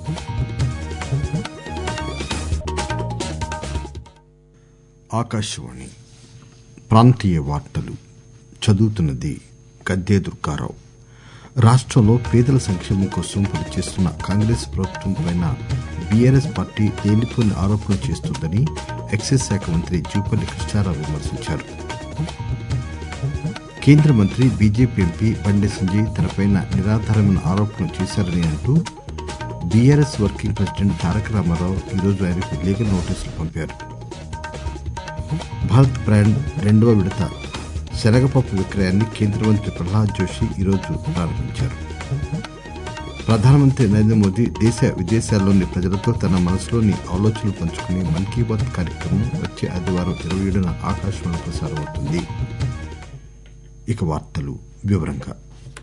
ఆకాశవాణి ప్రాంతీయ వార్తలు చదువుతున్నది గద్దే దుర్గారావు. రాష్టంలో పేదల సంక్షేమం కోసం పనిచేస్తున్న కాంగ్రెస్ ప్రభుత్వంపై బీఆర్ఎస్ పార్టీ లేనిపోని ఆరోపణలు చేస్తోందని ఎక్సైజ్ శాఖ మంత్రి జూపల్లి కృష్ణారావు విమర్శించారు. కేంద్ర మంత్రి బీజేపీ ఎంపీ బండి సంజయ్ తనపై నిరాధారమైన ఆరోపణలు చేశారని అంటూ BRS working president Taraka Rama Rao ఈరోజు ఆయనకు లీగల్ నోటీసులు పంపారు. భారత్ బ్రాండ్ 2వ విడత శనగపప్పు విక్రయాన్ని కేంద్ర మంత్రి ప్రహ్లాద్ జోషి ఈరోజు ప్రారంభించారు. ప్రధానమంత్రి నరేంద్ర మోదీ దేశ విదేశాల్లోని ప్రజలతో తన మనసులోని ఆలోచనలు పంచుకునే మన్ కీ బాత్ కార్యక్రమం వచ్చే ఆదివారం 27న ఆకాశవాణి ప్రసారమవుతుంది. ఇక వార్తలు వివరంగా.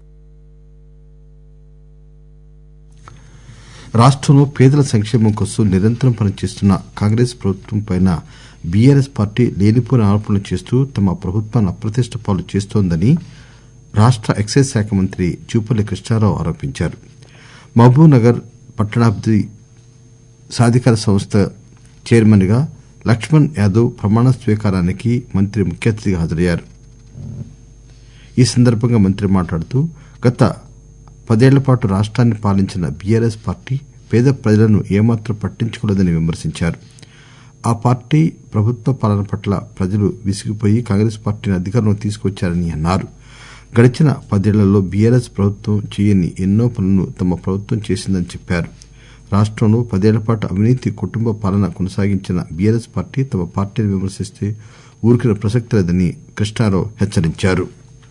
రాష్టంలో పేదల సంక్షేమం కోసం నిరంతరం పనిచేస్తున్న కాంగ్రెస్ ప్రభుత్వంపై బీఆర్ఎస్ పార్టీ లేనిపోని ఆరోపణలు చేస్తూ తమ ప్రభుత్వాన్ని అప్రతిష్ట పాలు చేస్తోందని రాష్ట ఎక్సైజ్ శాఖ మంత్రి జూపల్లి కృష్ణారావు ఆరోపించారు. మహబూబ్ నగర్ పట్టణాభివృద్ది సాధికార సంస్థ చైర్మన్ గా లక్ష్మణ్ యాదవ్ ప్రమాణ స్వీకారానికి మంత్రి ముఖ్య అతిథిగా హాజరయ్యారు. ఈ సందర్భంగా మంత్రి మాట్లాడుతూ గత 10 ఏళ్ల పాటు రాష్ట్రాన్ని పాలించిన బీఆర్ఎస్ పార్టీ పేద ప్రజలను ఏమాత్రం పట్టించుకోలేదని విమర్శించారు. ఆ పార్టీ ప్రభుత్వ పాలన పట్ల ప్రజలు విసిగిపోయి కాంగ్రెస్ పార్టీని అధికారంలోకి తీసుకొచ్చారని అన్నారు. గడిచిన 10 ఏళ్లలో బీఆర్ఎస్ ప్రభుత్వం చేయని ఎన్నో పనులను తమ ప్రభుత్వం చేసిందని చెప్పారు. రాష్టంలో 10 ఏళ్ల పాటు అవినీతి కుటుంబ పాలన కొనసాగించిన బీఆర్ఎస్ పార్టీ తమ పార్టీని విమర్శిస్తే ఊరుకునే ప్రసక్తి లేదని కృష్ణారావు హెచ్చరించారు.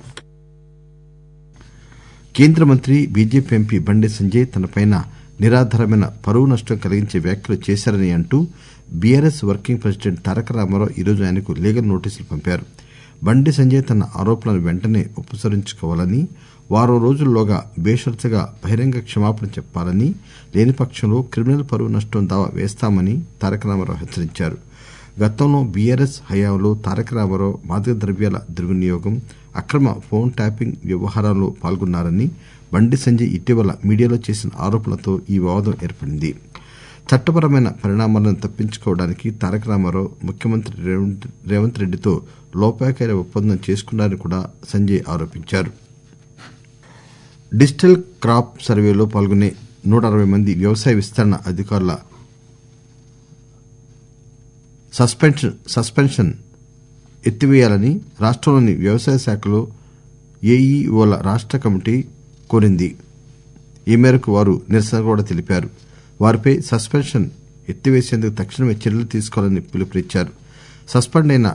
కేంద్ర మంత్రి బీజేపీ ఎంపీ బండి సంజయ్ తనపై నిరాధారమైన పరువు నష్టం కలిగించే వ్యాఖ్యలు చేశారని అంటూ BRS working president Taraka Rama Rao ఈరోజు ఆయనకు లీగల్ నోటీసులు పంపారు. బండి సంజయ్ తన ఆరోపణలను వెంటనే ఉపసంహరించుకోవాలని, వారం రోజుల్లోగా బేషరతుగా బహిరంగ క్షమాపణ చెప్పాలని, లేని పక్షంలో క్రిమినల్ పరువు నష్టం దావా వేస్తామని తారక రామారావు హెచ్చరించారు. గతంలో బీఆర్ఎస్ హయాంలో తారక రామారావు మాదక ద్రవ్యాల దుర్వినియోగం, అక్రమ ఫోన్ ట్యాపింగ్ వ్యవహారాల్లో పాల్గొన్నారని బండి సంజయ్ ఇటీవల మీడియాలో చేసిన ఆరోపణలతో ఈ వివాదం ఏర్పడింది. చట్టపరమైన పరిణామాలను తప్పించుకోవడానికి తారక రామారావు ముఖ్యమంత్రి రేవంత్ రెడ్డితో లోపాయకారి ఒప్పందం చేసుకున్నారని కూడా సంజయ్ ఆరోపించారు. డిజిటల్ క్రాప్ సర్వేలో పాల్గొనే 160 మంది వ్యవసాయ విస్తరణ అధికారుల సస్పెన్షన్ ఎత్తివేయాలని రాష్టంలోని వ్యవసాయ శాఖలో ఏఈఓల రాష్ట కమిటీ కోరింది. ఈ మేరకు వారు నిరసన కూడా తెలిపారు. వారిపై సస్పెన్షన్ ఎత్తివేసేందుకు తక్షణమే చర్యలు తీసుకోవాలని పిలుపునిచ్చారు. సస్పెండ్ అయిన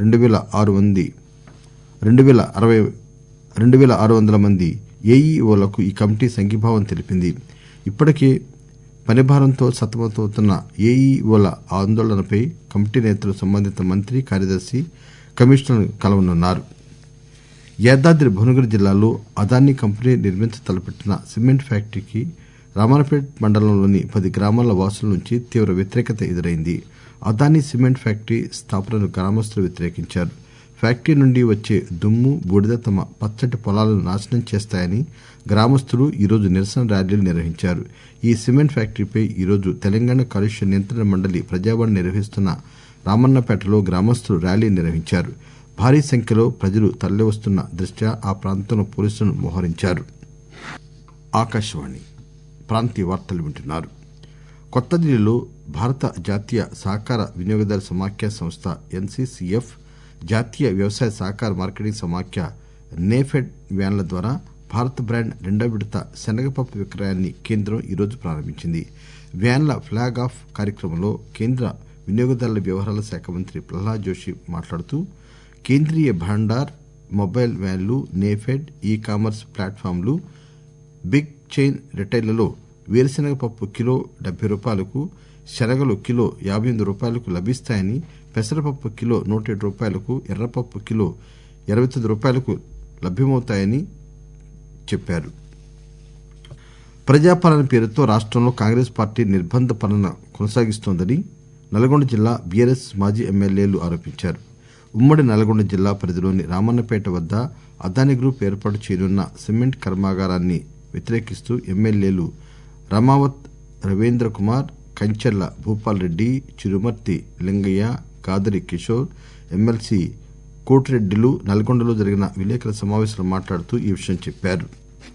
2,600 మంది ఏఈఓలకు ఈ కమిటీ సంఘీభావం తెలిపింది. ఇప్పటికే పనిభారంతో సతమతమవుతున్న ఏఈఓల ఆందోళనపై కమిటీ నేతలు సంబంధిత మంత్రి, కార్యదర్శి, కమిషనర్ను కలవనున్నారు. యాదాద్రి భువనగిరి జిల్లాలో అదానీ కంపెనీ నిర్మించ తలపెట్టిన సిమెంట్ ఫ్యాక్టరీకి రామన్నపేట్ మండలంలోని 10 గ్రామాల వాసుల నుంచి తీవ్ర వ్యతిరేకత ఎదురైంది. అదానీ సిమెంట్ ఫ్యాక్టరీ స్థాపనను గ్రామస్తులు వ్యతిరేకించారు. ఫ్యాక్టరీ నుండి వచ్చే దుమ్ము, బూడిద తమ పచ్చటి పొలాలను నాశనం చేస్తాయని గ్రామస్తులు ఈరోజు నిరసన ర్యాలీలు నిర్వహించారు. ఈ సిమెంట్ ఫ్యాక్టరీపై ఈరోజు తెలంగాణ కాలుష్య నియంత్రణ మండలి ప్రజావాణి నిర్వహిస్తున్న రామన్నపేటలో గ్రామస్తులు ర్యాలీ నిర్వహించారు. భారీ సంఖ్యలో ప్రజలు తరలివస్తున్న దృష్ట్యా ఆ ప్రాంతంలో పోలీసులను మోహరించారు. ఆకాశవాణి ప్రాంతీయ వార్తలు వింటున్నారు. కొత్త ఢిల్లీలో భారత జాతీయ సహకార వినియోగదారు సమాఖ్య సంస్థ ఎన్సీసీఎఫ్, జాతీయ వ్యవసాయ సహకార మార్కెటింగ్ సమాఖ్య నేఫెడ్ వ్యాన్ల ద్వారా భారత్ బ్రాండ్ 2వ విడత శనగపప్పు విక్రయాన్ని కేంద్రం ఈరోజు ప్రారంభించింది. వ్యాన్ల ఫ్లాగ్ ఆఫ్ కార్యక్రమంలో కేంద్ర వినియోగదారుల వ్యవహారాల శాఖ మంత్రి ప్రహ్లాద్ జోషి మాట్లాడుతూ కేంద్రీయ భాండార్, మొబైల్ వ్యాన్లు, నేఫెడ్, ఈ కామర్స్ ప్లాట్ఫామ్లు, బిగ్ చైన్ రిటైళ్లలో వేరుశనగ పప్పు కిలో 70 రూపాయలకు, శనగలు కిలో 58 రూపాయలకు లభిస్తాయని, పెసరపప్పు కిలో 107 రూపాయలకు, ఎర్రపప్పు కిలో 29 రూపాయలకు లభ్యమవుతాయని చెప్పారు. ప్రజాపాలన పేరుతో రాష్టంలో కాంగ్రెస్ పార్టీ నిర్బంధ పాలన కొనసాగిస్తోందని నల్గొండ జిల్లా బీఆర్ఎస్ మాజీ ఎమ్మెల్యేలు ఆరోపించారు. ఉమ్మడి నల్గొండ జిల్లా పరిధిలోని రామన్నపేట వద్ద అదానీ గ్రూప్ ఏర్పాటు చేయనున్న సిమెంట్ కర్మాగారాన్ని వ్యతిరేకిస్తూ ఎమ్మెల్యేలు రమావత్ రవీంద్ర కుమార్, కంచెర్ల భూపాల్ రెడ్డి, చిరుమర్తి లింగయ్య, కాదరి కిషోర్, ఎమ్మెల్సీ కోటిరెడ్డిలు నల్గొండలో జరిగిన విలేకరుల సమావేశంలో మాట్లాడుతూ ఈ విషయం చెప్పారు.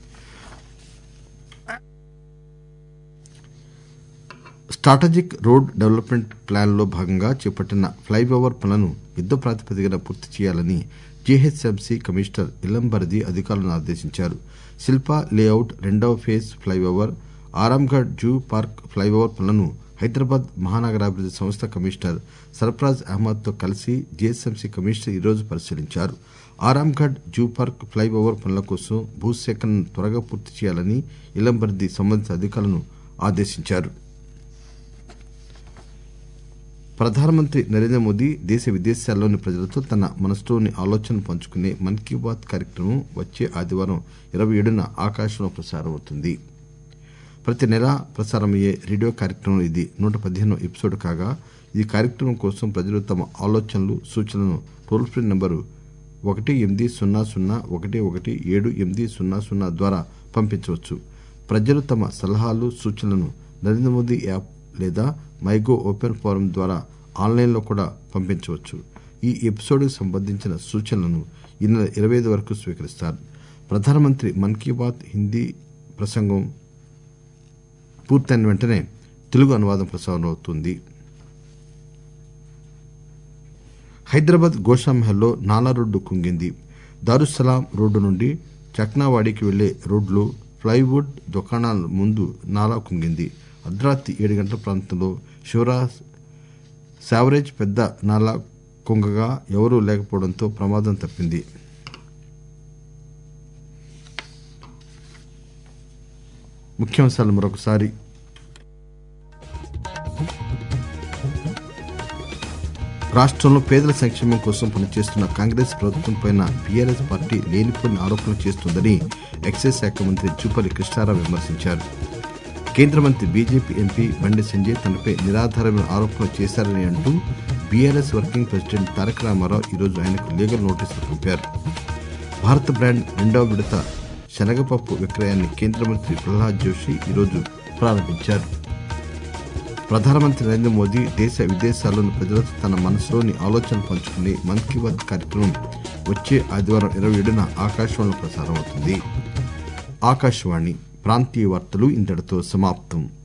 స్ట్రాటజిక్ రోడ్ డెవలప్మెంట్ ప్లాన్ లో భాగంగా చేపట్టిన ఫ్లైఓవర్ పనులను యుద్ద ప్రాతిపదికన పూర్తి చేయాలని జీహెచ్ఎంసీ కమిషనర్ ఇలంబర్ది అధికారులను ఆదేశించారు. శిల్పా లేఅవుట్ రెండవ phase flyover, Aramghar zoo park flyover పనులను హైదరాబాద్ మహానగరాభివృద్ది సంస్థ కమిషనర్ సర్ఫరాజ్ అహ్మద్ తో కలిసి జీహెచ్ఎంసీ కమిషనర్ ఈరోజు పరిశీలించారు. ఆరాంఘడ్ జూ పార్క్ ఫ్లైఓవర్ పనుల కోసం భూసేకరణను త్వరగా పూర్తి చేయాలని ఇలంబర్ది సంబంధిత అధికారులను ఆదేశించారు. ప్రధానమంత్రి నరేంద్ర మోదీ దేశ విదేశాల్లోని ప్రజలతో తన మనసులోని ఆలోచనలు పంచుకునే మన్ కీ బాత్ కార్యక్రమం వచ్చే ఆదివారం 27న ఆకాశంలో ప్రసారమవుతుంది. ప్రతి నెల ప్రసారమయ్యే రేడియో కార్యక్రమంలో ఇది 115వ ఎపిసోడ్ కాగా, ఈ కార్యక్రమం కోసం ప్రజలు తమ ఆలోచనలు, సూచనలను టోల్ ఫ్రీ నంబరు 1-800-11-700 ద్వారా పంపించవచ్చు. ప్రజలు తమ సలహాలు, సూచనలను నరేంద్ర మోదీ యాప్ లేదా మైగో ఓపెన్ ఫోరం ద్వారా ఆన్లైన్లో కూడా పంపించవచ్చు. ఈ ఎపిసోడ్కు సంబంధించిన సూచనలను ఈ నెల 25 వరకు స్వీకరిస్తారు. ప్రధానమంత్రి మన్ కీ బాత్ హిందీ ప్రసంగం పూర్తయిన వెంటనే తెలుగు అనువాదం ప్రసారమవుతుంది. హైదరాబాద్ గోషామహల్లో నాలా రోడ్డు కుంగింది. దారుస్సలాం రోడ్డు నుండి చక్నావాడికి వెళ్లే రోడ్లో ప్లైవుడ్ దుకాణాల ముందు నాలా కుంగింది. అర్ధరాత్రి 7 గంటల ప్రాంతంలో శావరేజ్ పెద్ద నాలా కుంగగా ఎవరూ లేకపోవడంతో ప్రమాదం తప్పింది. ముఖ్యాంశాలు మరొకసారి. రాష్ట్రంలో పేదల సంక్షేమం కోసం పనిచేస్తున్న కాంగ్రెస్ ప్రభుత్వంపై బీఆర్ఎస్ పార్టీ లేనిపోని ఆరోపణలు చేస్తోందని ఎక్సైజ్ శాఖ మంత్రి జూపల్లి కృష్ణారావు విమర్శించారు. కేంద్ర మంత్రి బీజేపీ ఎంపీ బండి సంజయ్ తనపై నిరాధారమైన ఆరోపణలు చేశారని అంటూ BRS working president Taraka Rama Rao ఈరోజు ఆయనకు లీగల్ నోటీసులు పంపారు. భారత్ బ్రాండ్ 2వ విడత శనగపప్పు విక్రయాన్ని కేంద్ర మంత్రి ప్రహ్లాద్ జోషి ఈరోజు ప్రారంభించారు. ప్రధానమంత్రి నరేంద్ర మోదీ దేశ విదేశాల్లోని ప్రజలతో తన మనసులోని ఆలోచనలు పంచుకునే మన్ కీ బాత్ కార్యక్రమం వచ్చే ఆదివారం 27న ఆకాశవాణిలో ప్రసారమవుతుంది. ఆకాశవాణి ప్రాంతీయ వార్తలు ఇంతటితో సమాప్తం.